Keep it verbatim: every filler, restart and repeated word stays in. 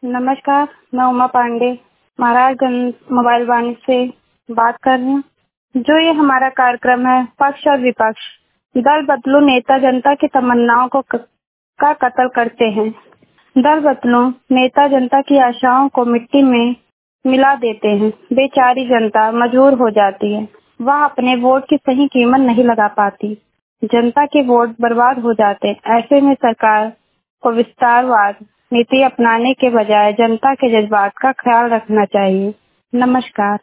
नमस्कार, मैं उमा पांडे महाराजगंज मोबाइल वाणी से बात कर रही हूँ। जो ये हमारा कार्यक्रम है पक्ष और विपक्ष, दल बदलू नेता जनता की तमन्नाओं को क, का कत्ल करते हैं। दल बदलू नेता जनता की आशाओं को मिट्टी में मिला देते हैं। बेचारी जनता मजबूर हो जाती है, वह अपने वोट की सही कीमत नहीं लगा पाती। जनता के वोट बर्बाद हो जाते हैं। ऐसे में सरकार को विस्तारवाद नीति अपनाने के बजाय जनता के जज्बात का ख्याल रखना चाहिए। नमस्कार।